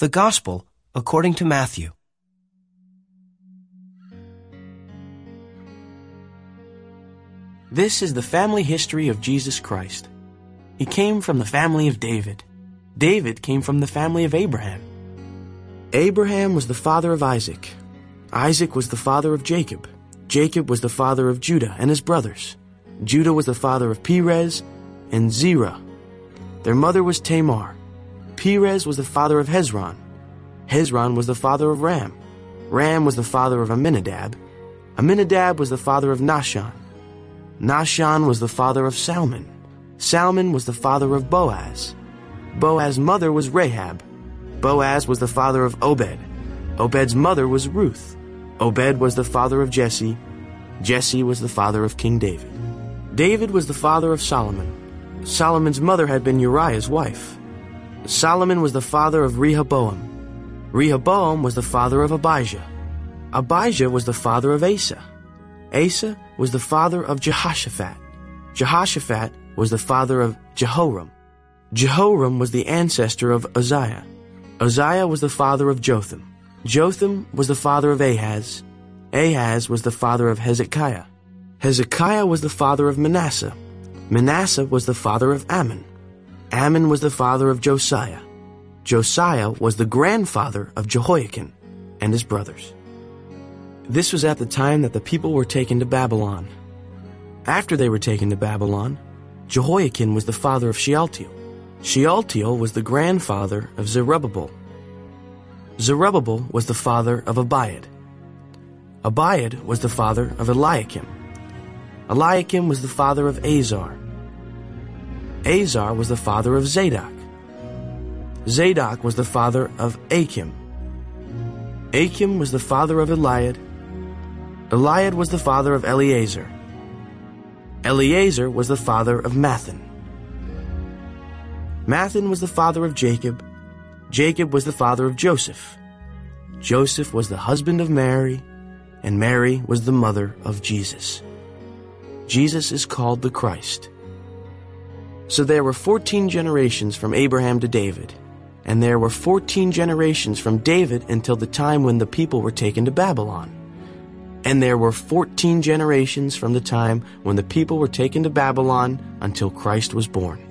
The Gospel according to Matthew. This is the family history of Jesus Christ. He came from the family of David. David came from the family of Abraham. Abraham was the father of Isaac. Isaac was the father of Jacob. Jacob was the father of Judah and his brothers. Judah was the father of Perez and Zerah. Their mother was Tamar. Perez was the father of Hezron. Hezron was the father of Ram. Ram was the father of Amminadab. Amminadab was the father of Nahshon. Nahshon was the father of Salmon. Salmon was the father of Boaz. Boaz's mother was Rahab. Boaz was the father of Obed. Obed's mother was Ruth. Obed was the father of Jesse. Jesse was the father of King David. David was the father of Solomon. Solomon's mother had been Uriah's wife. Solomon was the father of Rehoboam. Rehoboam was the father of Abijah. Abijah was the father of Asa. Asa was the father of Jehoshaphat. Jehoshaphat was the father of Jehoram. Jehoram was the ancestor of Uzziah. Uzziah was the father of Jotham. Jotham was the father of Ahaz. Ahaz was the father of Hezekiah. Hezekiah was the father of Manasseh. Manasseh was the father of Ammon. Ammon was the father of Josiah. Josiah was the grandfather of Jehoiakim and his brothers. This was at the time that the people were taken to Babylon. After they were taken to Babylon, Jehoiakim was the father of Shealtiel. Shealtiel was the grandfather of Zerubbabel. Zerubbabel was the father of Abiad. Abiad was the father of Eliakim. Eliakim was the father of Azar. Azar was the father of Zadok. Zadok was the father of Achim. Achim was the father of Eliad. Eliad was the father of Eleazar. Eleazar was the father of Mathan. Mathan was the father of Jacob. Jacob was the father of Joseph. Joseph was the husband of Mary, and Mary was the mother of Jesus. Jesus is called the Christ. So there were 14 generations from Abraham to David, and there were 14 generations from David until the time when the people were taken to Babylon. And there were 14 generations from the time when the people were taken to Babylon until Christ was born.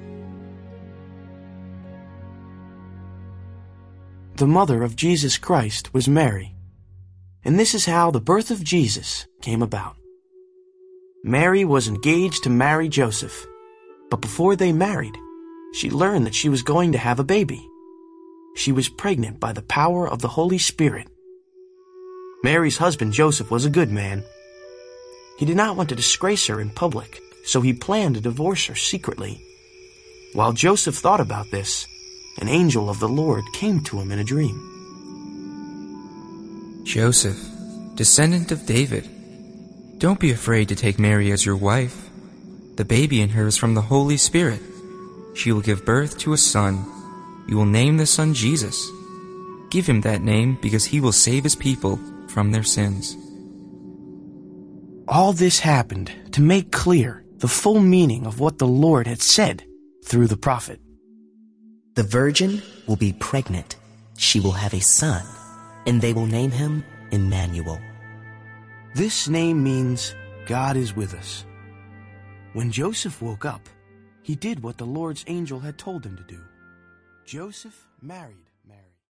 The mother of Jesus Christ was Mary, and this is how the birth of Jesus came about. Mary was engaged to marry Joseph, but before they married, she learned that she was going to have a baby. She was pregnant by the power of the Holy Spirit. Mary's husband Joseph was a good man. He did not want to disgrace her in public, so he planned to divorce her secretly. While Joseph thought about this, an angel of the Lord came to him in a dream. Joseph, descendant of David, don't be afraid to take Mary as your wife. The baby in her is from the Holy Spirit. She will give birth to a son. You will name the son Jesus. Give him that name because he will save his people from their sins. All this happened to make clear the full meaning of what the Lord had said through the prophet. The virgin will be pregnant. She will have a son, and they will name him Emmanuel. This name means God is with us. When Joseph woke up, he did what the Lord's angel had told him to do. Joseph married